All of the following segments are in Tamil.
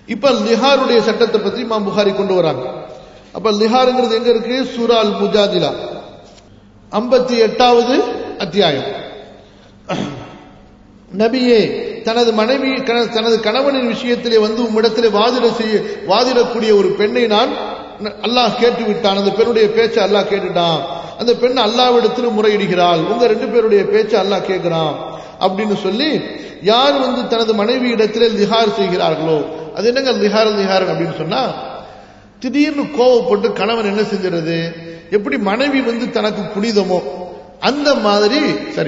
இப்ப லிஹாருடைய சட்டத்தை பத்தி இமாம் புகாரி கொண்டு வராங்க. அப்ப லிஹாருங்கிறது எங்க இருக்கு? சூரா அல் முஜாதிலா 58வது அத்தியாயம். நபியே, தனது மனைவி தனது கணவனின் விஷயத்திலே வந்து உம்மிடத்திலே வாதிடக்கூடிய ஒரு பெண்ணை நான் அல்லாஹ் கேட்டு விட்டான். அந்த பெண்ணுடைய பேச்சை அல்லாஹ் கேட்டுட்டான். அந்த பெண் அல்லாஹ்விடத்தில் முறையிடுகிறாள். உங்க 2 பேருடைய பேச்சை அல்லாஹ் கேட்கிறான் அப்படின்னு சொல்லி, யார் வந்து தனது மனைவி இடத்திலே லிஹார் செய்கிறார்களோ, அது என்னங்க லிஹார் அப்படின்னு சொன்னா, திடீர்னு கோவப்பட்டு கணவன் என்ன செஞ்சிருது, எப்படி மனைவி வந்து தனக்கு புனிதமோ அந்த மாதிரி, சரி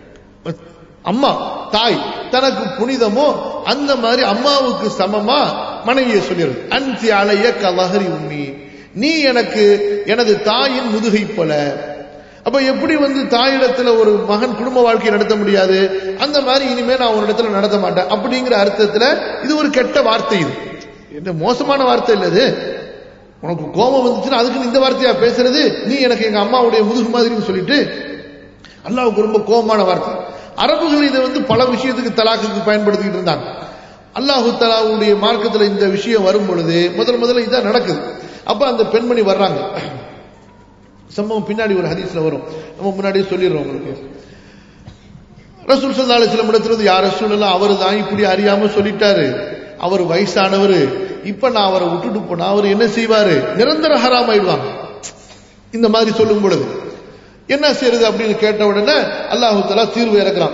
அம்மா தாய் தனக்கு புனிதமோ அந்த மாதிரி அம்மாவுக்கு சமமா மனைவியை சொல்லிடுது. அன்சி அலைய கலஹரி உம்மி, நீ எனக்கு எனது தாயின் முதுகை போல. அப்ப எப்படி வந்து தாயிடத்துல ஒரு மகன் குடும்ப வாழ்க்கையை நடத்த முடியாது, அந்த மாதிரி இனிமே நான் ஒரு இடத்துல நடத்த மாட்டேன் அப்படிங்கிற அர்த்தத்துல இது ஒரு கெட்ட வார்த்தை. இது என்ன மோசமான வார்த்தை இல்ல இது. உனக்கு கோபம் வந்துச்சுன்னா அதுக்கு இந்த வார்த்தையா பேசுறது, நீ எனக்கு எங்க அம்மாவுடைய முதுகு மாதிரின்னு சொல்லிட்டு, அல்லாஹ்வுக்கு ரொம்ப கோபமான வார்த்தை. அரபுகள் இதை வந்து பல விஷயத்துக்கு தலாக்குக்கு பயன்படுத்திட்டு இருந்தாங்க. அல்லாஹு தஆலாவுடைய மார்க்கத்தில் இந்த விஷயம் வரும் பொழுது முதல்ல இதான் நடக்குது. அப்ப அந்த பெண்மணி வர்றாங்க. சம்பவம் பின்னாடி ஒரு ஹதீஸ்ல வரும், நம்ம முன்னாடியே சொல்லிடுறோம் உங்களுக்கு. ரசூல் ஸல்லல்லாஹு அலைஹி வஸல்லம் இடத்துல யா ரசூலல்லாஹ், அவர் தான் இப்படி அறியாம சொல்லிட்டாரு, அவர் வயசானவர், இப்ப நான் அவரை விட்டுட்டு போனா அவர் என்ன செய்வாரு, நிரந்தர ஹராம் ஆயிடுவாங்க. இந்த மாதிரி சொல்லும் பொழுது என்ன செய்யறது அப்படின்னு கேட்ட உடனே அல்லாஹு தஆலா தீர்வு இறக்குறான்.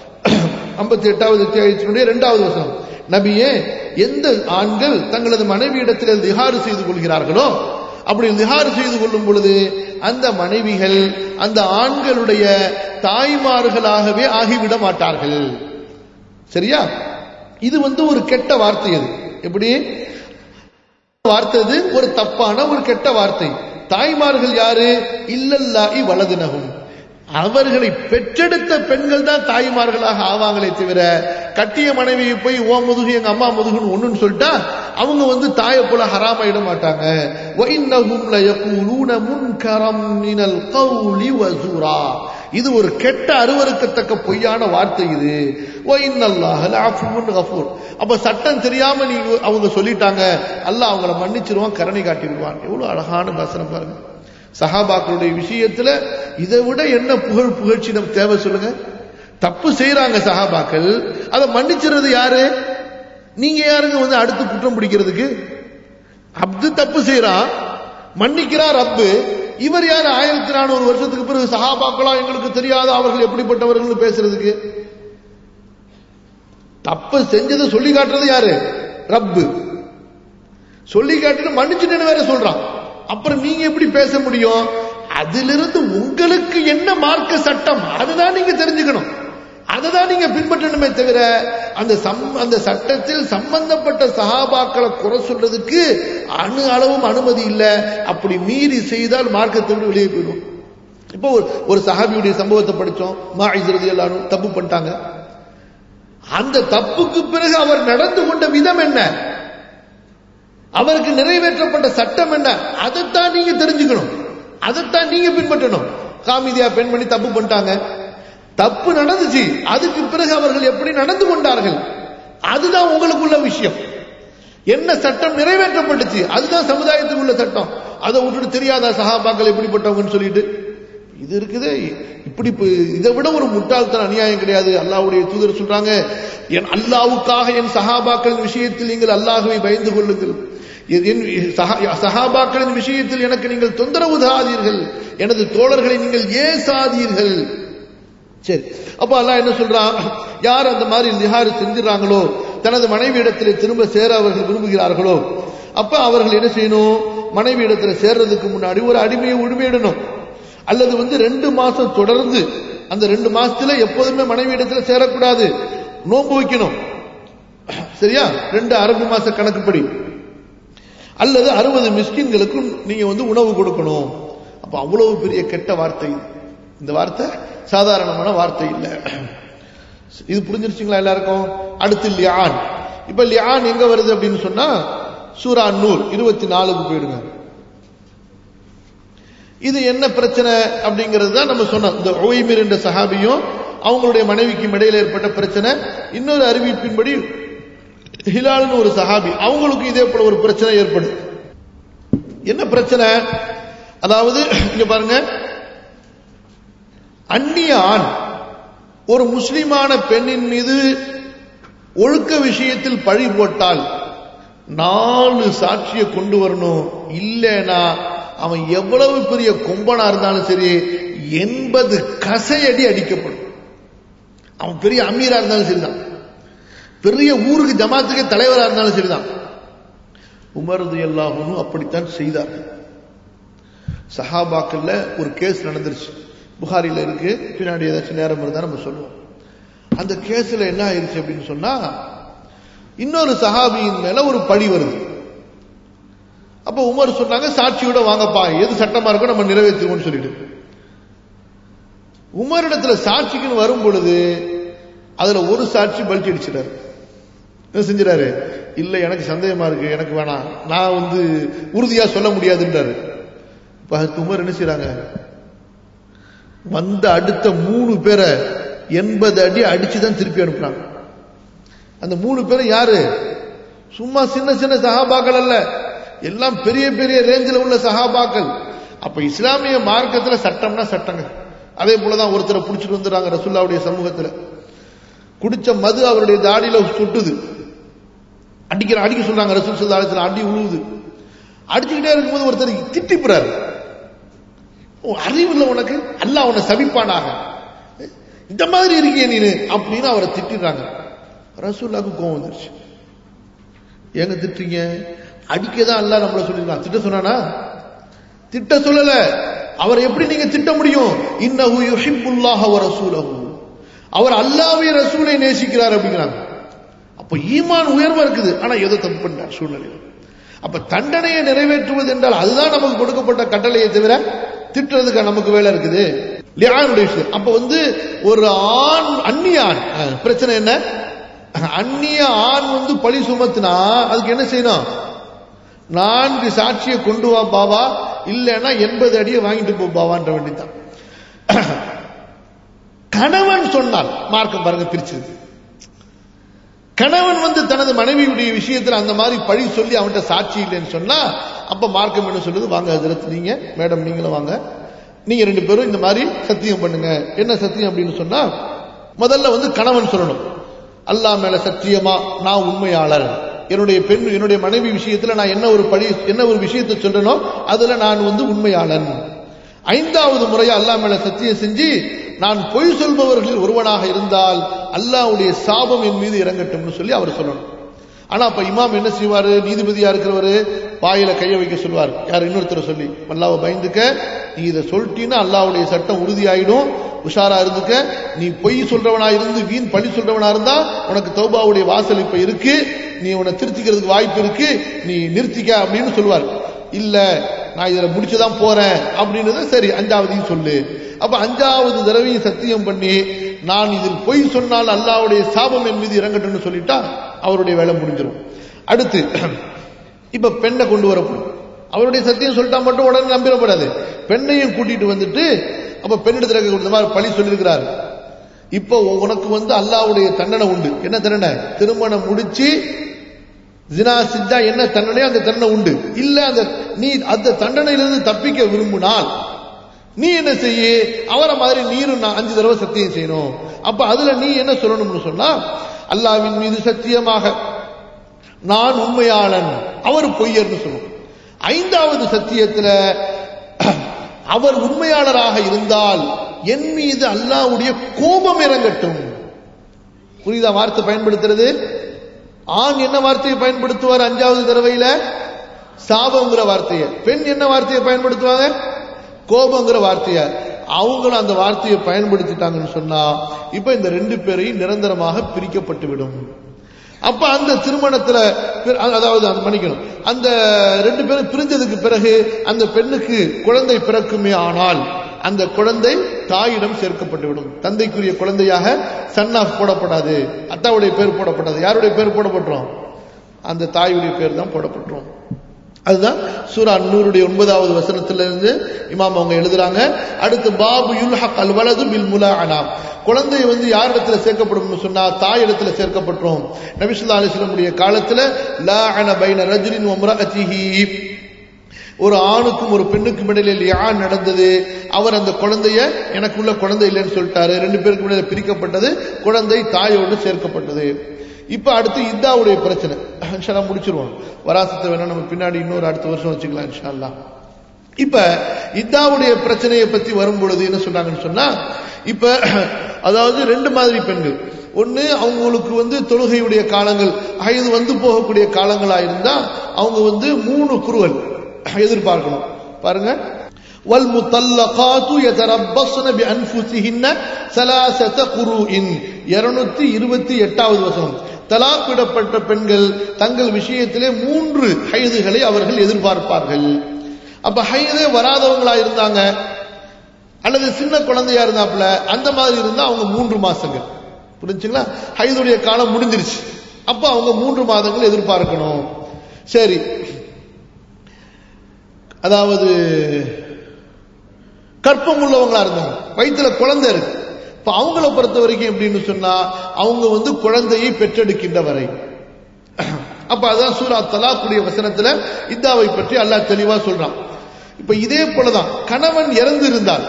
58வது அத்தியாயத்தினுடைய 2வது வசனம், நபியே, எந்த ஆண்கள் தங்களது மனைவி இடத்தில் லிஹார் செய்து கொள்கிறார்களோ, அப்படி லிஹார் செய்து கொள்ளும் பொழுது அந்த மனைவிகள் அந்த ஆண்களுடைய தாய்மார்களாகவே ஆகிவிட மாட்டார்கள். சரியா? இது வந்து ஒரு கெட்ட வார்த்தை. அது எப்படி வார்த்தை? இது ஒரு தப்பான ஒரு கெட்ட வார்த்தை. தாய்மார்கள் யாரு? இல்லல்லாஹி வலதுனஹும், அவர்களை பெற்றெடுத்த பெண்கள் தான் தாய்மார்களாக ஆவாங்களே தவிர, கட்டிய மனைவியை போய் ஓ முதுகு எங்க அம்மா முதுகுன்னு ஒண்ணுன்னு சொல்லிட்டா அவங்க வந்து தாயை போல ஹராமாயிட மாட்டாங்க. வஇன்னஹும் லயகூலூன முன்கரம் மினல் கௌலி வஸூரா, இது ஒரு கெட்ட அருவருக்கத்தக்க பொய்யான வார்த்தை இது. வஇன்னல்லாஹ லஅஃபுன் கஃபூர், அப்ப சட்டம் தெரியாம நீ அவங்க சொல்லிட்டாங்க, அல்லாஹ் அவங்கள மன்னிச்சிருவான், கருணை காட்டி விடுவான். எவ்வளவு அழகான வசனம் பாருங்க. சஹாபாக்களுடைய விஷயத்துல இதை விட என்ன புகழ்ச்சி நம்ம தேவை சொல்லுங்க? தப்பு செய்யறாங்க சஹாபாக்கள், அதை மன்னிச்சிருது யாரு? நீங்க யாருங்க வந்து அடுத்து குற்றம் பிடிக்கிறதுக்கு? அப்து தப்பு செய்யறான், மன்னிக்கிறார் ரப்பு. இவர் யாரு 1400 வருஷத்துக்கு பிறகு சஹாபாக்களா எங்களுக்கு தெரியாத அவர்கள் எப்படிப்பட்டவர்கள் பேசுறதுக்கு? தப்பு செஞ்சதை சொல்லி காட்டுறது யாரு? ரப்பு. சொல்லி காட்டிட்டு மன்னிச்சுட்டேன்னு வேற சொல்றான். அப்புறம் நீங்க எப்படி பேச முடியும்? அதிலிருந்து உங்களுக்கு என்ன மார்க்க சட்டம் அதுதான் நீங்க தெரிஞ்சுக்கணும், அதுதான் நீங்க பின்பற்றணுமே தவிர அந்த சட்டத்தில் சம்பந்தப்பட்ட சஹாபாக்களை குறை சொல்றதுக்கு அணு அளவும் அனுமதி இல்லை. அப்படி மீறி செய்தால் மார்க்கத்தை விட்டு வெளியே போயிடும். இப்போ ஒரு சஹாபியுடைய சம்பவத்தை படிச்சோம். மாஇஸ் ரலியல்லாஹு அன்ஹு தப்பு பண்ணிட்டாங்க. அந்த தப்புக்கு பிறகு அவர் நடந்து கொண்ட விதம் என்ன, அவருக்கு நிறைவேற்றப்பட்ட சட்டம் என்ன, அதைத்தான் நீங்க தெரிஞ்சுக்கணும், அதைத்தான் நீங்க பின்பற்றணும். காமிதியா பெண்மணி தப்பு பண்ணிட்டாங்க, தப்பு நடந்துச்சு, அதுக்கு பிறகு அவர்கள் எப்படி நடந்து கொண்டார்கள் அதுதான் உங்களுக்குள்ள விஷயம். என்ன சட்டம் நிறைவேற்றப்பட்டுச்சு அதுதான் சமுதாயத்துக்கு உள்ள சட்டம். அதை விட்டுட்டு தெரியாதா சஹாபாக்கள் எப்படிப்பட்டவங்கன்னு சொல்லிட்டு இது இருக்குது. இப்படி இதை விட ஒரு முட்டாள்தன அநியாயம் கிடையாது. அல்லாஹ்வுடைய தூதர் சொல்றாங்க, என் அல்லாஹ்வுக்காக என் சஹாபாக்களின் விஷயத்தில் நீங்கள் அல்லாஹ்வை பயந்து கொள்ளுங்கள், சஹாபாக்களின் விஷயத்தில் எனக்கு நீங்கள் தொந்தரவு தராதீர்கள், எனது தோழர்களை நீங்கள் ஏசாதீர்கள். சரி, அப்ப அல்லாஹ் என்ன சொல்றான், யார் அந்த மாதிரி லிஹார் செஞ்சிடறாங்களோ, தனது மனைவி இடத்திலே திரும்ப சேர அவர்கள் விரும்புகிறார்களோ, அப்ப அவர்கள் என்ன செய்யணும், மனைவி இடத்துல சேர்றதுக்கு முன்னாடி ஒரு அடிமையை உரிமையிடணும். அல்லது 2 மாசம் தொடர்ந்து அந்த 2 மாசத்துல எப்போதுமே மனைவி இடத்துல சேரக்கூடாது, நோன்பு வைக்கணும். சரியா? 2 அரபு மாச கணக்குப்படி. அல்லது 60 மிஸ்கின்களுக்கும் நீங்க உணவு கொடுக்கணும். அப்ப அவ்வளவு பெரிய கெட்ட வார்த்தை. இந்த வார்த்தை சாதாரணமான வார்த்தை இல்லை. இது புரிஞ்சிருச்சுங்களா எல்லாருக்கும்? அடுத்து லியான். இப்ப லியான் எங்க வருது அப்படின்னு சொன்னா சூரா நூர் 24க்கு போயிடுங்க. இது என்ன பிரச்சனை அப்படிங்கிறது தான் நம்ம சொன்னோம். இந்த உவைமிர் என்ற சஹாபியும் அவங்களுடைய மனைவிக்கும் இடையில ஏற்பட்ட பிரச்சனை. இன்னொரு அறிவிப்பின்படி ஹிலால்னு ஒரு சஹாபி, அவங்களுக்கு இதே போல ஒரு பிரச்சனை ஏற்படும். என்ன பிரச்சனை? அதாவது இங்க பாருங்க, அந்நிய ஆண் ஒரு முஸ்லிமான பெண்ணின் மீது ஒழுக்க விஷயத்தில் பழி போட்டால் 4 சாட்சியை கொண்டு வரணும். இல்லைனா அவன் எவ்வளவு பெரிய கொம்பனா இருந்தாலும் சரி 80 கசையடி அடிக்கப்படும். அவன் பெரிய அமீரா இருந்தாலும் சரிதான், பெரிய ஊருக்கு ஜமாத்துக்கு தலைவராக இருந்தாலும் சரிதான். உமர் ரலியல்லாஹு அன்ஹு அப்படித்தான் செய்தார். சஹாபாக்கள்ல ஒரு கேஸ் நடந்துருச்சு, புகாரில இருக்கு, பின்னாடி ஏதாச்சும் நேரம் இருந்தா நம்ம சொல்லுவோம். அந்த கேஸ்ல என்ன ஆயிருச்சு அப்படின்னு சொன்னா, இன்னொரு சஹாபியின் மேல ஒரு பழி வருது. அப்ப உமர் சொன்னாங்க, சாட்சியோட வாங்கப்பா, எது சட்டமா இருக்கோ நம்ம நிறைவேற்றுவோம்னு சொல்லிட்டு. உமரிடத்துல சாட்சிக்குன்னு வரும் பொழுது அதுல ஒரு சாட்சி பல்ட்டி அடிச்சிட்டாரு. என்ன செஞ்சாரு? இல்ல எனக்கு சந்தேகமா இருக்கு, எனக்கு வேணாம், நான் உறுதியா சொல்ல முடியாதுன்றாரு. உமர் என்ன செய்றாங்க, வந்த அடுத்த 3 பேரை 80 அடி அடிச்சுதான் திருப்பி அனுப்புறாங்க. அந்த 3 பேரும் யாரு? சும்மா சின்ன சின்ன சஹாபாக்கள் அல்ல, எல்லாம் பெரிய பெரிய ரேஞ்சில் உள்ள சஹாபாக்கள். அப்ப இஸ்லாமிய மார்க்கத்துல சட்டம்னா சட்டங்க. அதே போலதான் ஒருத்தரை புடிச்சிட்டு வந்துடுறாங்க ரசூலுல்லாஹ்வுடைய சமூகத்துல. குடிச்ச மது அவருடைய தாடியில சுட்டுது, அடிக்க சொல்றாங்க ரசூல் ஸல்லல்லாஹு அலைஹி வஸல்லம், அடி உழுவுது. அடிச்சுக்கிட்டே இருக்கும்போது ஒருத்தர் திட்டிப்புறாரு, அறிவு இல்லை உனக்கு, அல்லாஹ் உன்னை சபிப்பானாக, இந்த மாதிரி இருக்கிய நீனு அப்படின்னு அவரை திட்டிடுறாங்க. ரசூலுல்லாஹ்வுக்கு கோவம் வந்துருச்சு. ஏங்க திட்டுறீங்க? அடிக்கதான் அல்லாஹ் நம்மள சொல்லிருக்கான், திட்ட சொன்னானா? திட்ட சொல்லல. அவர் எப்படி நீங்க திட்ட முடியும்? இன்னஹு யுஹிப்புல்லாஹ வ ரசூலஹு, அவர் அல்லாஹ்வை ரசூலை நேசிக்கிறார் அப்படிங்கிறாங்க. அப்ப ஈமான் உயர்வா இருக்குது, ஆனா ஏதோ தப்பு பண்ணார் சூழ்நிலையில். அப்ப தண்டனையை நிறைவேற்றுவது என்றால் அதுதான் நமக்கு கொடுக்கப்பட்ட கட்டளையை தவிர திட்டுறதுக்கு நமக்கு வேலை இருக்குது. அப்ப ஒரு ஆண், அந்நிய ஆண் பிரச்சனை என்ன? அந்நிய ஆண் பழி சுமத்தினா அதுக்கு என்ன செய்யணும்? 4 சாட்சியை கொண்டு வா பாவா, இல்லைன்னா 80 அடியை வாங்கிட்டு போ பாவான்ற வேண்டிதான். கணவன் சொன்னால் மார்க்கம் பாருங்க பிரிச்சிருக்கு. கணவன் தனது மனைவியுடைய விஷயத்தில் அந்த மாதிரி பழி சொல்லி அவன்கிட்ட சாட்சி இல்லைன்னு சொன்னா, அப்ப மார்க்கம் என்ன சொல்லுது? வாங்க ஹஜ்ரத், நீங்க மேடம் நீங்களும் வாங்க, நீங்க 2 பேரும் இந்த மாதிரி சத்தியம் பண்ணுங்க. என்ன சத்தியம் அப்படின்னு சொன்னா, முதல்ல கணவன் சொல்லணும், அல்லாஹ் மேல சத்தியமா நான் உண்மையாளர், என்னுடைய மனைவி விஷயத்துல நான் என்ன ஒரு விஷயத்தை சொல்றேனோ அதுல நான் உண்மையாளன். 5வது முறையா அல்லாஹ் மேல சத்தியம் செஞ்சு, நான் பொய் சொல்பவர்களில் ஒருவனாக இருந்தால் அல்லாஹ்வுடைய சாபம் என் மீது இறங்கட்டும்னு சொல்லி அவர் சொல்லணும். ஆனா அப்ப இமாம் என்ன செய்வாரு? நீதிபதியா இருக்கிறவரு வாயில கைய வைக்க சொல்வார். யார்? இன்னொருத்தர் சொல்லி, அல்லாஹ்வை பயந்துக்க, நீ இதை சொல்லிட்டீன்னா அல்லாஹ்வுடைய சட்டம் உறுதியாயிடும், உஷாரா இருந்துக்க, நீ பொய் சொல்றவனா இருந்து வீண் பழி சொல்றவனா இருந்தா உனக்கு தௌபாவுடைய வாசல் இப்ப இருக்கு, நீ உன்னை திருத்திக்கிறதுக்கு வாய்ப்பு இருக்கு, நீ நிறுத்திக்க அப்படின்னு சொல்லுவார். இல்ல நான் இதுல முடிச்சுதான் போறேன் அப்படின்னு, சரி 5வதையும் சொல்லு. அப்ப 5வது தடவையும் சத்தியம் பண்ணி, நான் இதில் பொய் சொன்னால் அல்லாஹ்வுடைய சாபம் என் மீது இறங்கட்டும்னு சொல்லிட்டா அவருடைய வேலை முடிஞ்சிடும். அடுத்து இப்ப பெண்ணை கொண்டு வரப்படும். அவருடைய சத்தியம் சொல்லிட்டா மட்டும் உடனே நம்பிடப்படாது. பெண்ணையும் கூட்டிட்டு வந்துட்டு, அப்ப பெண்ணிடத்துல இந்த மாதிரி பழி சொல்லியிருக்கிறார், இப்போ உனக்கு அல்லாஹ்வுடைய தண்டனை உண்டு. என்ன தண்டனை? திருமணம் முடிச்சு ஜினா செஞ்சா என்ன தண்டனையோ அந்த தண்டனை உண்டு. இல்ல நீ அந்த தண்டனையிலிருந்து தப்பிக்க விரும்பினால் நீ என்ன செய்ய? அவரை மாதிரி நீரும் 5 தடவை சத்தியம் செய்யணும். அப்ப அதுல நீ என்ன சொல்லணும்னு சொன்னா, அல்லாஹ்வின் மீது சத்தியமாக நான் உண்மையாளன், அவர் பொய்யர்னு சொல்லணும். 5வது சத்தியத்துல அவர் உண்மையாளராக இருந்தால் என் மீது அல்லாஹ்வுடைய கோபம் இறங்கட்டும். புரியுதா வார்த்தை பயன்படுத்துறது? ஆண் என்ன வார்த்தையை பயன்படுத்துவார் 5வது தடவையில? சாபங்கிற வார்த்தையை. பெண் என்ன வார்த்தையை பயன்படுத்துவாங்க? கோபங்கிற வார்த்தைய. அவங்களும் அந்த வார்த்தையை பயன்படுத்திட்டாங்கன்னு சொன்னா இப்ப இந்த 2 பேரையும் நிரந்தரமாக பிரிக்கப்பட்டு விடும். அப்ப அந்த திருமணத்துல, அதாவது மன்னிக்கணும், அந்த 2 பேரும் பிரிஞ்சதுக்கு பிறகு அந்த பெண்ணுக்கு குழந்தை பிறக்குமே ஆனால் அந்த குழந்தை தாயிடம் சேர்க்கப்பட்டு விடும். தந்தைக்குரிய குழந்தையாக சன் ஆஃப் போடப்படாது, அத்தாவுடைய பேர் போடப்படாது. யாருடைய பேர் போடப்பட்டுரும்? அந்த தாயுடைய பேர் தான் போடப்பட்டுரும். அதுதான் சூரா நூருடைய 9வது வசனத்திலிருந்து இமாம் அவங்க எழுதுறாங்க. அடுத்து பாபு யுல்ஹக் அல் வலது பில் முலாஅனா, குழந்தை யாரிடத்துல சேர்க்கப்படும் சொன்னா தாய் இடத்துல சேர்க்கப்பட்டோம். நபி ஸல்லல்லாஹு அலைஹி வஸல்லம் காலத்துல லாஅன பைன ரஜுலின் வ இம்ரஅத்திஹி, ஒரு ஆணுக்கும் ஒரு பெண்ணுக்கும் இடையில லிஆன் நடந்தது. அவர் அந்த குழந்தைய எனக்குள்ள குழந்தை இல்லைன்னு சொல்லிட்டாரு. ரெண்டு பேருக்கு இடையில பிரிக்கப்பட்டது, குழந்தை தாயோடு சேர்க்கப்பட்டது. இப்ப அடுத்து இத்தாவுடைய பிரச்சனை இன்ஷா அல்லாஹ் முடிச்சிருவோம். வராசத்தை வேணா நம்ம பின்னாடி இன்னொரு அடுத்த வருஷம் வச்சுக்கலாம் இன்ஷா அல்லாஹ். இப்ப இத்தாவுடைய பிரச்சனையை பத்தி வரும் பொழுது என்ன சொல்றாங்கன்னு சொன்னா, இப்ப அதாவது ரெண்டு மாதிரி பெண்கள். ஒண்ணு அவங்களுக்கு தொழுகையுடைய காலங்கள் ஹைது போகக்கூடிய காலங்களா இருந்தா அவங்க 3 குருவல் எதிர்பார்க்கணும். பாருங்க, வல் முத்தல்லகாத்து யதரப்பஸ்ன பிஅன்ஃபுஸிஹின்ன ஸலாஸத குரூஇன் 228வது வசனம். தலாக் விடப்பட்ட பெண்கள் தங்கள் விஷயத்திலே 3 ஹைதுகளை அவர்கள் எதிர்பார்ப்பார்கள். அப்ப ஹைதே வராதவங்களா இருந்தாங்க அல்லது சின்ன குழந்தையா இருந்தாப்புல அந்த மாதிரி இருந்தா அவங்க 3 மாசங்கள். புரிஞ்சுங்களா? ஹைதுடைய காலம் முடிஞ்சிருச்சு, அப்ப அவங்க 3 மாதங்கள் எதிர்பார்க்கணும். சரி, அதாவது கற்பம் உள்ளவங்களா இருந்தாங்க, வயிற்றுல குழந்தை இருக்கு. இப்ப அவங்கள பொறுத்த வரைக்கும் எப்படின்னு சொன்னா அவங்க குழந்தையை பெற்றெடுக்கின்ற வரை. அப்ப அதான் சூரா தலாக்குடைய வசனத்துல இத்தாவை பற்றி அல்லாஹ் தெளிவா சொல்றான். இப்ப இதே போலதான் கணவன் இறந்து இருந்தால்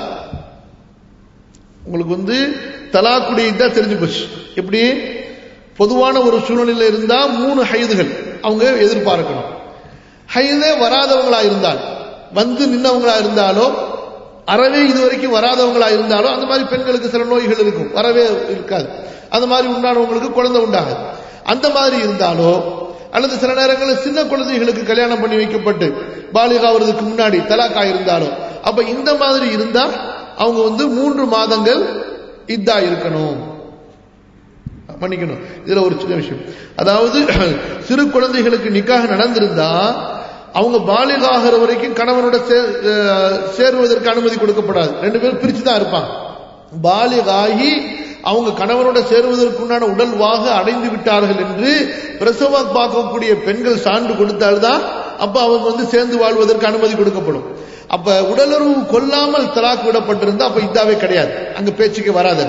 உங்களுக்கு தலாக்குடைய இதா தெரிஞ்சு போச்சு. எப்படி பொதுவான ஒரு சூழ்நிலையில இருந்தா 3 ஹைதுகள் அவங்க எதிர்பார்க்கணும். ஹைதே வராதவங்களா இருந்தால் நின்னவங்களா இருந்தாலோ அறவே இதுவரைக்கும் வராதவங்களா இருந்தாலோ அந்த மாதிரி பெண்களுக்கு சில நோய்கள் இருக்கும், வரவே இருக்காது. அந்த மாதிரி உண்டானவங்களுக்கு குழந்தை உண்டாகாது. அந்த மாதிரி இருந்தாலோ அல்லது சில நேரங்களில் சின்ன குழந்தைகளுக்கு கல்யாணம் பண்ணி வைக்கப்பட்டு பாலிகாவதுக்கு முன்னாடி தலாக்கா இருந்தாலோ, அப்ப இந்த மாதிரி இருந்தா அவங்க 3 மாதங்கள் இதா இருக்கணும். மன்னிக்கணும், இதுல ஒரு சின்ன விஷயம். அதாவது சிறு குழந்தைகளுக்கு நிக்காக நடந்திருந்தா அவங்க பாலிகாகிற வரைக்கும் கணவனோட சேருவதற்கு அனுமதி கொடுக்கப்படாது. 2 பேரும் பிரிச்சுதான் இருப்பாங்க. பாலிகாகி அவங்க கணவனோட சேருவதற்குண்டான உடல் வாக அடைந்து விட்டார்கள் என்று பிரசவம் பார்க்கக்கூடிய பெண்கள் சான்று கொடுத்தால்தான் அப்ப அவங்க சேர்ந்து வாழ்வதற்கு அனுமதி கொடுக்கப்படும். அப்ப உடலுறவு கொல்லாமல் தலாக் விடப்பட்டிருந்தா அப்ப இதாவே கிடையாது, அங்க பேச்சுக்கு வராது.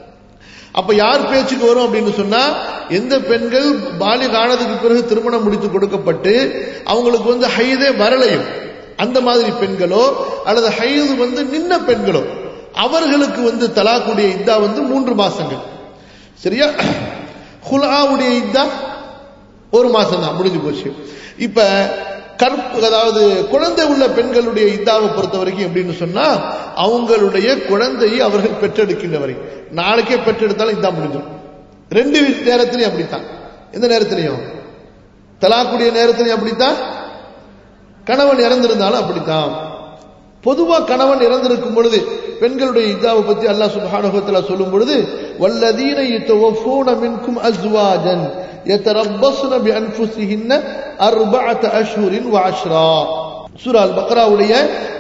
அப்ப யார் பேச்சுக்கு வரும் அப்படின்னு சொன்னா, எந்த பெண்கள் பாலிக ஆனதுக்கு பிறகு திருமணம் முடித்து கொடுக்கப்பட்டு அவங்களுக்கு ஹைதே வரலையும் அந்த மாதிரி பெண்களோ அல்லது ஹைது நின்ன பெண்களோ அவர்களுக்கு தலாக்குடைய இத்தா 3 மாசங்கள். சரியா? ஹுலாவுடைய இத்தா 1 மாசம் தான், முடிஞ்சு போச்சு. இப்ப அதாவது குழந்தை உள்ள பெண்களுடைய இத்தாவை பொறுத்த வரைக்கும் எப்படின்னு சொன்னா அவங்களுடைய குழந்தையை அவர்கள் பெற்றெடுக்கின்ற வரை, நாளைக்கே பெற்றெடுத்தாலும் இதான் முடிஞ்சிடும். 2 நேரத்திலையும் அப்படித்தான். எந்த நேரத்திலையும் தலாக்குடைய நேரத்திலையும் அப்படித்தான், கணவன் இறந்திருந்தாலும் அப்படித்தான். பொதுவா கணவன் இறந்திருக்கும் பொழுது பெண்களுடைய இதாவை பத்தி அல்லாஹ் சுப்ஹானஹு வ தஆலா சொல்லும் பொழுது வல்லதீன யதவஃபூன மின்கும் அஸ்வாஜன் யதரப்பஸ்ன பிஅன்ஃபுஸிஹின்ன 4 அஷ்ஹுரின் வ 10. சூரா அல் பக்ராவுடைய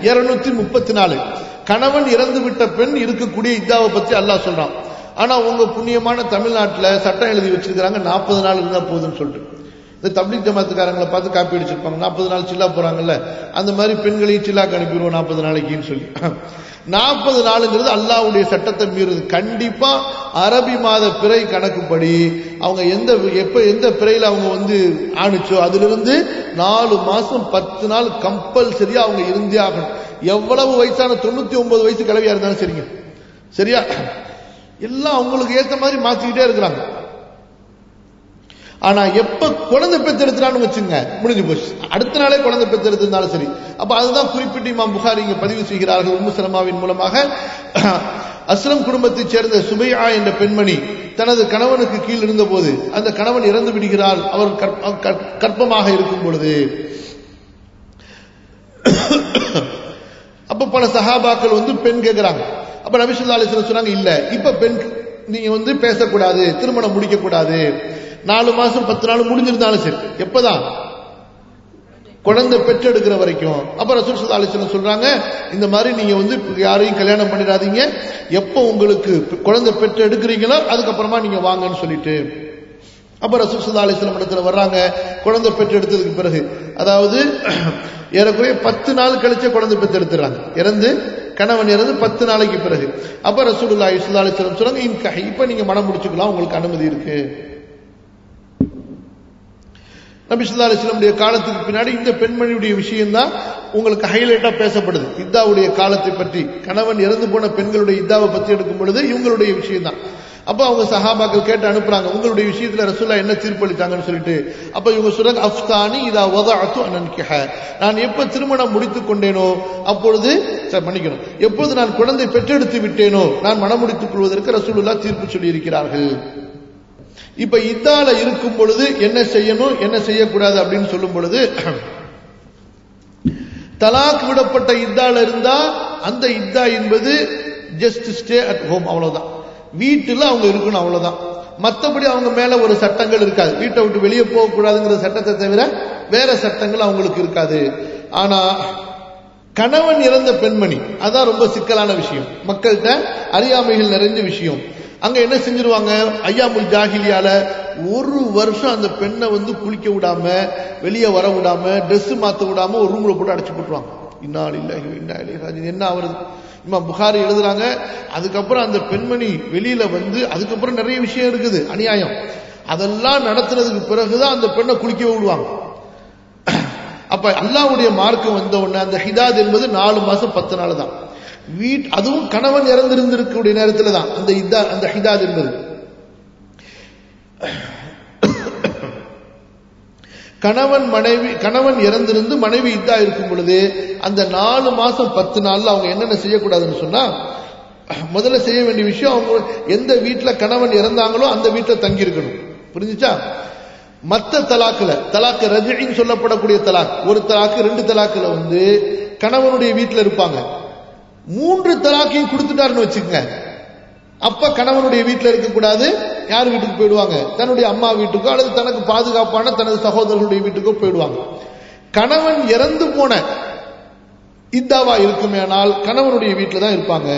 234. கணவன் இறந்து விட்ட பெண் இருக்கக்கூடிய இதாவை பத்தி அல்லாஹ் சொல்றான். ஆனா உங்க புண்ணியமான தமிழ்நாட்டில் சட்டம் எழுதி வச்சிருக்காங்க 40 நாள் இருந்தா போதுன்னு சொல்லிட்டு. இந்த தப்லீக் ஜமாத்துக்காரங்களை பார்த்து காப்பி அடிச்சிருப்பாங்க, 40 நாள் சில்லா போறாங்கல்ல, அந்த மாதிரி பெண்களையும் சில்லாக்கு அனுப்பிடுவோம் 40 நாளைக்குன்னு சொல்லி. 40 நாளுங்கிறது அல்லாஹ்வுடைய சட்டத்தை மீறுது. கண்டிப்பா அரபி மாத பிறை கணக்குப்படி அவங்க எந்த பிறையில அவங்க ஆணுச்சோ அதிலிருந்து 4 மாசம் 10 நாள் கம்பல்சரியா அவங்க இருந்தே ஆகணும். எவ்வளவு வயசான 99 வயசு கிழவியா இருந்தாலும் சரிங்க. சரியா? எல்லாம் அவங்களுக்கு ஏத்த மாதிரி மாத்திக்கிட்டே இருக்கிறாங்க. ஆனா எப்ப குழந்தை பெற்றெடுத்துறான்னு வச்சுங்க, முடிஞ்சு போச்சு. அடுத்த நாளே குழந்தை பெற்றெடுத்திருந்தாலும் சரி. அப்ப அதுதான் குறிப்பிட்டு இமாம் புகாரி இங்க பதிவு செய்கிறார்கள். உம்மு சலமாவின் மூலமாக அஸ்லம் குடும்பத்தைச் சேர்ந்த சுபையா என்ற பெண்மணி தனது கணவனுக்கு கீழ் இருந்த போது அந்த கணவன் இறந்து விடுகிறார். அவர் கர்ப்பமாக இருக்கும் பொழுது அப்ப பல சஹாபாக்கள் பெண் கேட்கிறாங்க. அப்ப நபி ஸல்லல்லாஹு அலைஹி வஸல்லம் சொன்னாங்க, இல்ல இப்ப பெண் நீங்க பேசக்கூடாது, திருமணம் முடிக்க கூடாது. 4 மாசம் 10 நாள் முடிஞ்சிருந்தாலும் சரி. எப்பதான்? குழந்தை பெற்றெடுக்கிற வரைக்கும். அப்ப ரசூல் ஸல்லல்லாஹு அலைஹி வஸல்லம் சொல்றாங்க, இந்த மாதிரி நீங்க யாரையும் கல்யாணம் பண்ணிடாதீங்க, எப்ப உங்களுக்கு குழந்தை பெற்று எடுக்கிறீங்களோ அதுக்கப்புறமா நீங்க வாங்கன்னு சொல்லிட்டு. அப்ப ரசூல் ஸல்லல்லாஹு அலைஹி வஸல்லம் இடத்துல வர்றாங்க. குழந்தை பெற்றெடுத்ததுக்கு பிறகு, அதாவது ஏறக்குறைய 10 நாள் கழிச்ச குழந்தை பெற்றெடுத்துறாங்க, கணவன் இறந்து 10 நாளைக்கு பிறகு. அப்ப ரசூலுல்லாஹி ஸல்லல்லாஹு அலைஹி வஸல்லம் சொல்றாங்க, இன்கஹி, இப்ப நீங்க மனம் முடிச்சுக்கலாம், உங்களுக்கு அனுமதி இருக்கு. நபி ஸல்லல்லாஹு அலைஹி வஸல்லம் காலத்துக்கு பின்னாடி இந்த பெண்மணியுடைய விஷயம் தான் உங்களுக்கு ஹைலைட்டா பேசப்படுது. இத்தாவுடைய காலத்தை பற்றி, கணவன் இறந்து போன பெண்களுடைய இத்தாவை பற்றி எடுக்கும் பொழுது இவங்களுடைய விஷயம் தான். அப்ப அவங்க சஹாபாக்கள் கேட்டு அனுப்புறாங்க, உங்களுடைய விஷயத்துல ரசூலுல்லாஹ் என்ன தீர்ப்பளித்தாங்கன்னு சொல்லிட்டு. அப்ப இவங்க சொல்றாங்க, அஃப்தானி இதா வதஅது அன்கிஹ, நான் எப்ப திருமணம் முடித்துக் கொண்டேனோ அப்பொழுது, மன்னிக்கணும், எப்பொழுது நான் குழந்தை பெற்றெடுத்து விட்டேனோ நான் மனம் முடித்துக் கொள்வதற்கு ரசூலுல்லாஹ் தீர்ப்பு சொல்லி இருக்கிறார்கள். இப்ப இத்தால இருக்கும் பொழுது என்ன செய்யணும் என்ன செய்யக்கூடாது அப்படின்னு சொல்லும் பொழுது, தலாக் விடப்பட்ட இத்தால இருந்தா அந்த இத்தா என்பது ஜஸ்ட் ஸ்டே அட் ஹோம், அவ்வளவுதான், வீட்டுல அவங்க இருக்கணும், அவ்வளவுதான். மற்றபடி அவங்க மேல ஒரு சட்டங்கள் இருக்காது, வீட்டை விட்டு வெளியே போகக்கூடாதுங்கிற சட்டத்தை தவிர வேற சட்டங்கள் அவங்களுக்கு இருக்காது. ஆனா கணவன் இறந்த பெண்மணி, அதான் ரொம்ப சிக்கலான விஷயம், மக்கள்கிட்ட அறியாமைகள் நிறைஞ்ச விஷயம். அங்க என்ன செஞ்சிருவாங்க, ஐயாமுல் ஜாஹிலியால 1 வருஷம் அந்த பெண்ணை குளிக்க விடாம, வெளியே வர விடாம, ட்ரெஸ் மாத்த விடாம ஒரு ரூம்ல போட்டு அடைச்சு போட்டுருவாங்க. இன்னா லில்லாஹி வ இன்னா இலைஹி ராஜிஊன். என்ன ஆவறது? இமாம் புகாரி எழுதுறாங்க, அதுக்கப்புறம் அந்த பெண்மணி வெளியில அதுக்கப்புறம் நிறைய விஷயம் இருக்குது, அநியாயம், அதெல்லாம் நடத்துனதுக்கு பிறகுதான் அந்த பெண்ணை குளிக்க விடுவாங்க. அப்ப அல்லாஹ்வுடைய மார்க்கம் வந்த உடனே அந்த ஹிதாத் என்பது 4 மாசம் 10 நாள் தான். அதுவும் கணவன் இறந்திருந்திருக்கக்கூடிய நேரத்தில் தான் அந்த ஹிதாத் என்பது. கணவன் இறந்திருந்து மனைவி இதா இருக்கும் பொழுது அந்த 4 மாசம் 10 நாள்ல அவங்க என்னென்ன செய்யக்கூடாதுன்னு சொன்னா, முதல்ல செய்ய வேண்டிய விஷயம், அவங்க எந்த வீட்டுல கணவன் இறந்தாங்களோ அந்த வீட்டுல தங்கி இருக்கணும். புரிஞ்சுச்சா? மற்ற தலாக்கு ரஜின்னு சொல்லப்படக்கூடிய தலாக், ஒரு தலாக்கு 2 தலாக்குல கணவனுடைய வீட்டுல இருப்பாங்க. 3 தலாக்கையும் கொடுத்துட்டாருன்னு வச்சுக்கங்க, அப்ப கணவனுடைய வீட்டில் இருக்கக்கூடாது, யார் வீட்டுக்கு போயிடுவாங்க, தன்னுடைய அம்மா வீட்டுக்கோ அல்லது தனக்கு பாதுகாப்பான தனது சகோதரர்களுடைய வீட்டுக்கோ போயிடுவாங்க. கணவன் இறந்து போன இத்தாவா இருக்குமேனால் கணவனுடைய வீட்டில் தான் இருப்பாங்க.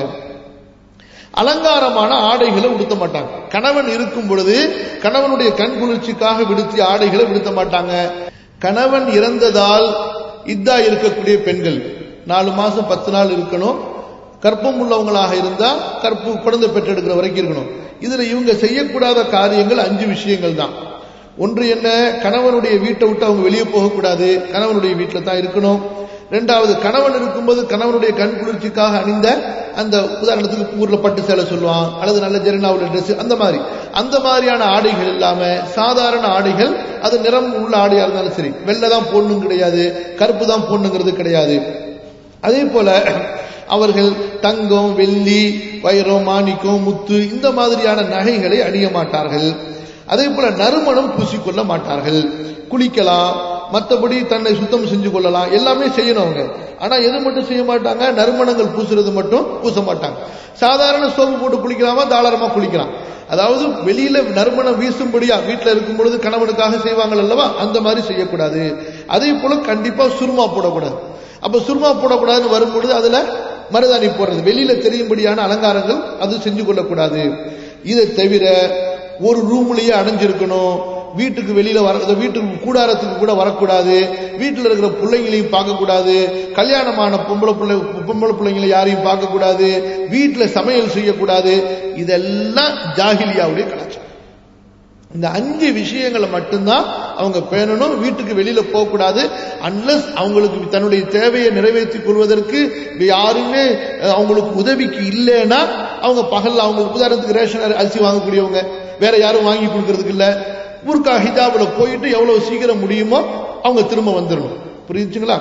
அலங்காரமான ஆடைகளை உடுத்த மாட்டாங்க. கணவன் இருக்கும் பொழுது கணவனுடைய கண் குளிர்ச்சிக்காக விடுத்திய ஆடைகளை விடுத்த மாட்டாங்க. கணவன் இறந்ததால் இத்தா இருக்கக்கூடிய பெண்கள் 4 மாசம் 10 நாள் இருக்கணும். கற்பம் உள்ளவங்களாக இருந்தா குழந்தை பெற்றெடுக்கிற வரைக்கும் இருக்கணும். இதுல இவங்க செய்யக்கூடாத காரியங்கள் 5 விஷயங்கள் தான். ஒன்று என்ன, கணவனுடைய வீட்டை விட்டு அவங்க வெளியே போகக்கூடாது, கணவனுடைய வீட்டில் தான் இருக்கணும். 2வது, கணவன் இருக்கும்போது கணவனுடைய கண் குளிர்ச்சிக்காக அணிந்த அந்த, உதாரணத்துக்கு ஊர்ல பட்டு சேலை சொல்லுவான், அல்லது நல்ல ஜெரினாவுல ட்ரெஸ், அந்த மாதிரியான ஆடைகள் இல்லாம சாதாரண ஆடைகள், அது நிறம் உள்ள ஆடையா இருந்தாலும் சரி, வெள்ளை தான் போடணும் கிடையாது, கருப்பு தான் போடணுங்கிறது கிடையாது. அதே போல அவர்கள் தங்கம், வெள்ளி, வைரம், மாணிக்கம், முத்து இந்த மாதிரியான நகைகளை அணிய மாட்டார்கள். அதே போல நறுமணம் பூசிக்கொள்ள மாட்டார்கள். குளிக்கலாம், மற்றபடி தன்னை சுத்தம் செஞ்சு கொள்ளலாம், எல்லாமே செய்யணும் அவங்க. ஆனா எது மட்டும் செய்ய மாட்டாங்க, நறுமணங்கள் பூசுறது மட்டும் பூச மாட்டாங்க. சாதாரண சோப்பு போட்டு குளிக்கலாமா, தாராளமா குளிக்கலாம். அதாவது வெளியில நறுமணம் வீசும்படியா வீட்டில் இருக்கும் பொழுது கணவனுக்காக செய்வாங்க அல்லவா, அந்த மாதிரி செய்யக்கூடாது. அதே போல கண்டிப்பா சுருமா போடக்கூடாது. அப்ப சுருமா போடக்கூடாதுன்னு வரும்பொழுது அதுல மருதாணி போடுறது, வெளியில தெரியும்படியான அலங்காரங்கள் அது செஞ்சு கொள்ளக்கூடாது. இதை தவிர ஒரு ரூம்லயே அடைஞ்சிருக்கணும். வீட்டுக்கு வெளியில வீட்டுக்கு கூடாரத்துக்கு கூட வரக்கூடாது. வீட்டில் இருக்கிற பிள்ளைங்களையும் பார்க்கக்கூடாது. கல்யாணமான பொம்பளை பிள்ளைங்களை யாரையும் பார்க்கக்கூடாது. வீட்டில் சமையல் செய்யக்கூடாது. இதெல்லாம் ஜாஹிலியாவுடைய கலாச்சாரம். இந்த 5 விஷயங்களை மட்டும்தான் அவங்க பேணணும். வீட்டுக்கு வெளியில போகக்கூடாது. அன்லஸ் அவங்களுக்கு தன்னுடைய தேவையை நிறைவேற்றிக் கொள்வதற்கு யாருமே அவங்களுக்கு உதவிக்கு இல்லைன்னா, அவங்க பகல்ல அவங்களுக்கு, உதாரணத்துக்கு ரேஷன் அரிசி வாங்கக்கூடியவங்க, வேற யாரும் வாங்கி கொடுக்கறதுக்கு இல்ல, புர்கா ஹிஜாப்ல போயிட்டு எவ்வளவு சீக்கிரம் முடியுமோ அவங்க திரும்ப வந்துடணும். புரிஞ்சுங்களா?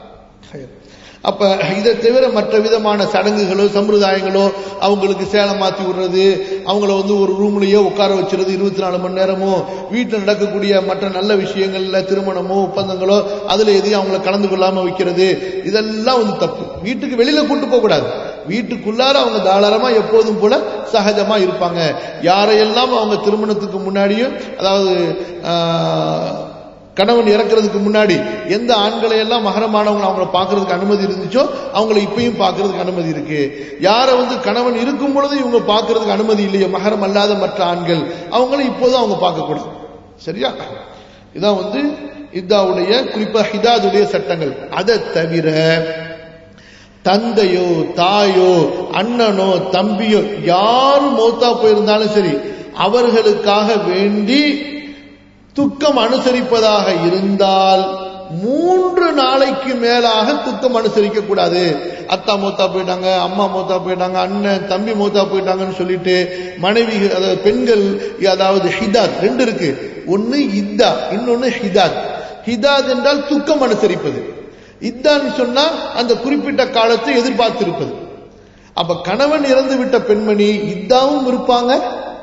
அப்ப இதை தவிர மற்ற விதமான சடங்குகளோ சம்பிரதாயங்களோ, அவங்களுக்கு சேலை மாத்தி விடுறது, அவங்கள ஒரு ரூம்லயே உட்கார வச்சுறது 24 மணி நேரமோ, வீட்டில் நடக்கக்கூடிய மற்ற நல்ல விஷயங்கள்ல திருமணமோ ஒப்பந்தங்களோ அதுல எதையும் அவங்கள கலந்து கொள்ளாம வைக்கிறது, இதெல்லாம் தப்பு. வீட்டுக்கு வெளியில கூட்டு போக கூடாது. வீட்டுக்குள்ளார அவங்க தாராளமா எப்போதும் போல சகஜமா இருப்பாங்க. யாரையெல்லாம் அவங்க திருமணத்துக்கு முன்னாடியும், அதாவது கணவன் இறக்கிறதுக்கு முன்னாடி எந்த ஆண்களை எல்லாம் மகரமானவங்க அவங்கள பார்க்கறதுக்கு அனுமதி இருந்துச்சோ அவங்களை இப்பயும் பார்க்கறதுக்கு அனுமதி இருக்கு. யாரை கணவன் இருக்கும் பொழுது இவங்க பார்க்கறதுக்கு அனுமதி இல்லையோ, மகரம் அல்லாத மற்ற ஆண்கள், அவங்களும் இப்போதும் அவங்க பார்க்க கூடாது. சரியா? இதான் இத்தாவுடைய குறிப்பா ஹிதாதுடைய சட்டங்கள். அதை தவிர தந்தையோ தாயோ அண்ணனோ தம்பியோ யாரு மௌத்தா போயிருந்தாலும் சரி, அவர்களுக்காக வேண்டி துக்கம் அனுசரிப்பதாக இருந்தால் 3 நாளைக்கு மேலாக துக்கம் அனுசரிக்க கூடாது. அத்தா மூத்தா போயிட்டாங்க, அம்மா மூத்தா போயிட்டாங்க, அண்ணன் தம்பி மூத்தா போயிட்டாங்கன்னு சொல்லிட்டு மனைவி, அதாவது பெண்கள், அதாவது ஹிதாத் 2 இருக்கு. ஒன்னு இத்தா, இன்னொன்னு ஹிதாத். ஹிதாத் என்றால் துக்கம் அனுசரிப்பது. இத்தான்னு சொன்னா அந்த குறிப்பிட்ட காலத்தை எதிர்பார்த்திருப்பது. அப்ப கணவன் இறந்து விட்ட பெண்மணி இத்தாவும் இருப்பாங்க,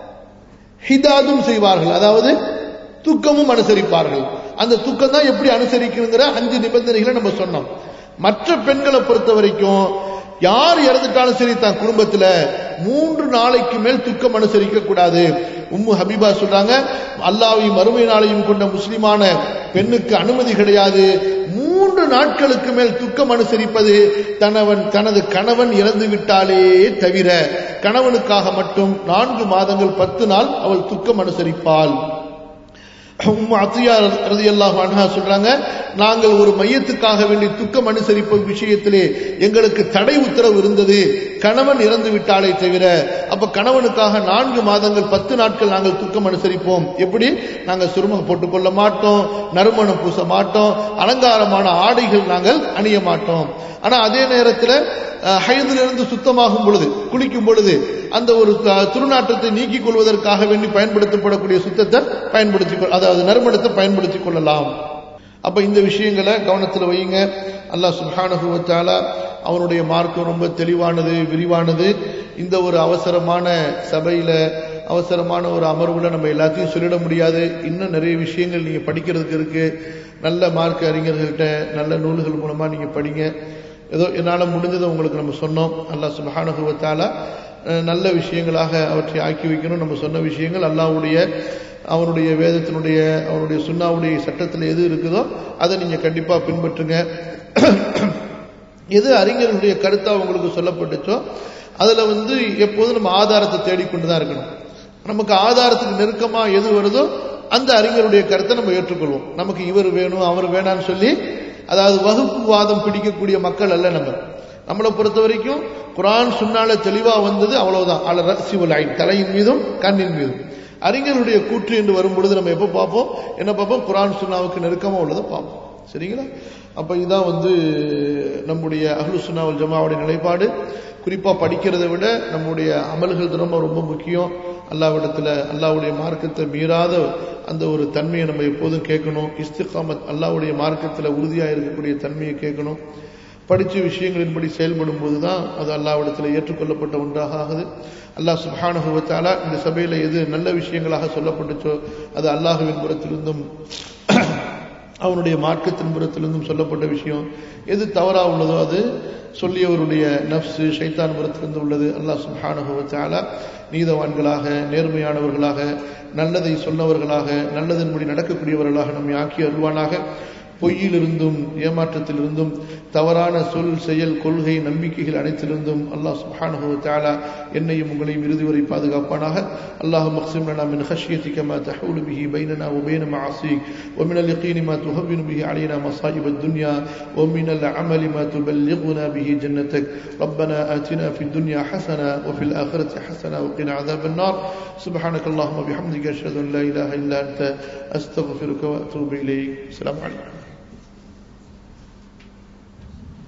ஹிதாதும் செய்வார்கள், அதாவது துக்கமும் அனுசரிப்பார்கள். அந்த துக்கம் தான் எப்படி அனுசரிக்கணுங்கிற 5 நிபந்தனைகளை நம்ம சொன்னோம். மற்ற பெண்களை பொறுத்த வரைக்கும் யார் இறந்துட்டாலும் சரி, தான் குடும்பத்துல 3 நாளைக்கு மேல் துக்கம் அனுசரிக்க கூடாது. உம்மு ஹபீபா சொல்றாங்க, அல்லாஹ்வையும் மறுமை நாளையும் கொண்ட முஸ்லிமான பெண்ணுக்கு அனுமதி கிடையாது 3 நாட்களுக்கு மேல் துக்கம் அனுசரிப்பது தனது கணவன் இறந்து விட்டாலே தவிர. கணவனுக்காக மட்டும் 4 மாதங்கள் 10 நாள் அவள் துக்கம் அனுசரிப்பாள். உம்மு அத்தியா ரலியல்லாஹு அன்ஹா சொல்றாங்க, நாங்கள் ஒரு மையத்துக்காக வேண்டி துக்கம் அனுசரிப்ப விஷயத்திலே எங்களுக்கு தடை உத்தரவு இருந்தது, கணவன் இறந்து விட்டாலே தவிர. அப்ப கணவனுக்காக 4 மாதங்கள் 10 நாட்கள் நாங்கள் துக்கம் அனுசரிப்போம். எப்படி? நாங்கள் சுருமம் போட்டுக்கொள்ள மாட்டோம், நறுமணம் பூச மாட்டோம், அலங்காரமான ஆடைகள் நாங்கள் அணிய மாட்டோம். ஆனா அதே நேரத்தில் ஹைதிலிருந்து சுத்தமாகும் பொழுது, குளிக்கும் பொழுது அந்த ஒரு துர்நாற்றத்தை நீக்கிக் கொள்வதற்காக வேண்டி பயன்படுத்தப்படக்கூடிய சுத்தத்தை பயன்படுத்தி, அதாவது நறுமணத்தை பயன்படுத்திக் கொள்ளலாம். அப்ப இந்த விஷயங்களை கவனத்தில் வையுங்க. அல்லாஹ் சுப்ஹானஹு வ தஆலா அவனுடைய மார்க்கம் ரொம்ப தெளிவானது, விரிவானது. இந்த ஒரு அவசரமான சபையில, அவசரமான ஒரு அமர்வுல நம்ம எல்லாத்தையும் சொல்லிட முடியாது. இன்னும் நிறைய விஷயங்கள் நீங்க படிக்கிறதுக்கு இருக்கு. நல்ல மார்க்க அறிஞர்கள்ட்ட நல்ல நூல்கள் மூலமா நீங்க படிங்க. ஏதோ என்னால் முடிஞ்சதை உங்களுக்கு நம்ம சொன்னோம். அல்லாஹ் சுப்ஹானஹு வ தஆலா நல்ல விஷயங்களாக அவற்றை ஆக்கி வைக்கணும். நம்ம சொன்ன விஷயங்கள் அவனுடைய வேதத்தினுடைய, அவனுடைய சுன்னாவுடைய சட்டத்தில் எது இருக்குதோ அதை நீங்க கண்டிப்பா பின்பற்றுங்க. எது அறிஞர்களுடைய கருத்தா உங்களுக்கு சொல்லப்பட்டுச்சோ அதுல எப்போதும் நம்ம ஆதாரத்தை தேடிக்கொண்டுதான் இருக்கணும். நமக்கு ஆதாரத்துக்கு நெருக்கமா எது வருதோ அந்த அறிஞருடைய கருத்தை நம்ம ஏற்றுக்கொள்வோம். நமக்கு இவர் வேணும் அவர் வேணான்னு சொல்லி, அதாவது வகுப்பு வாதம் பிடிக்கக்கூடிய மக்கள் அல்ல. நம்மளை பொறுத்த வரைக்கும் குர்ஆன் சுன்னால தெளிவா வந்தது, அவ்வளவுதான். அல ரஸி வல் ஐன், தலையின் மீதும் கண்ணின் மீதும். அறிஞருடைய கூற்று என்று வரும்பொழுது நம்ம எப்ப பார்ப்போம்? என்ன பார்ப்போம்? குர்ஆன் சுன்னாவுக்கு நெருக்கமா உள்ளதை பார்ப்போம். சரிங்களா? அப்ப இதான் நம்முடைய அஹ்லு சுன்னா வல் ஜமாஅவுடைய நிலைப்பாடு. குறிப்பா படிக்கிறதை விட நம்முடைய அமல்கள் ரொம்ப ரொம்ப முக்கியம். அல்லாஹ்விடத்துல, அல்லாஹ்வுடைய மார்க்கத்தை மீறாத அந்த ஒரு தன்மையை நம்ம எப்போதும் கேட்கணும். இஸ்திகாமத், அல்லாஹ்வுடைய மார்க்கத்தில் உறுதியாக இருக்கக்கூடிய தன்மையை கேட்கணும். படித்த விஷயங்களின்படி செயல்படும் போதுதான் அது அல்லாஹ்விடத்தில் ஏற்றுக்கொள்ளப்பட்ட ஒன்றாக ஆகுது. அல்லாஹ் சுப்ஹானஹு வ தஆலா இந்த சபையில எது நல்ல விஷயங்களாக சொல்லப்பட்டுச்சோ அது அல்லாஹ்வின் புறத்திலிருந்தும் அவனுடைய மார்க்கத்தின் புறத்திலிருந்தும் சொல்லப்பட்ட விஷயம். எது தவறா உள்ளதோ அது சொல்லியவருடைய நஃப்ஸ், ஷைத்தான் புறத்திலிருந்து உள்ளது. அல்லாஹ் சுப்ஹானஹு வ தஆலா நீதவான்களாக, நேர்மையானவர்களாக, நல்லதை சொன்னவர்களாக, நல்லதன்படி நடக்கக்கூடியவர்களாக நம்மை ஆக்கி அருள்வானாக. பொய்யிலிருந்தும் ஏமாற்றத்திலிருந்தும் தவறான சொல், செயல், கொள்கை, நம்பிக்கைகள் அனைத்திலிருந்தும் அல்லாஹ் சுப்ஹானஹு வ தஆலா என்னையும் உங்களையும் இறுதி வரை பாதுகாப்பானாக. அல்லாஹும்ம அக்ஸிம் லனா மின் خشيتك ما تحول به بيننا وبين معاصيك ومن اليقين ما تهون به علينا مصائب الدنيا ومن العمل ما تبلغنا به جنتك. ربنا آتنا في الدنيا حسنة وفي الآخرة حسنة وقنا عذاب النار. سبحانك اللهم وبحمدك أشهد أن لا إله إلا أنت أستغفرك وأتوب إليك. السلام عليكم.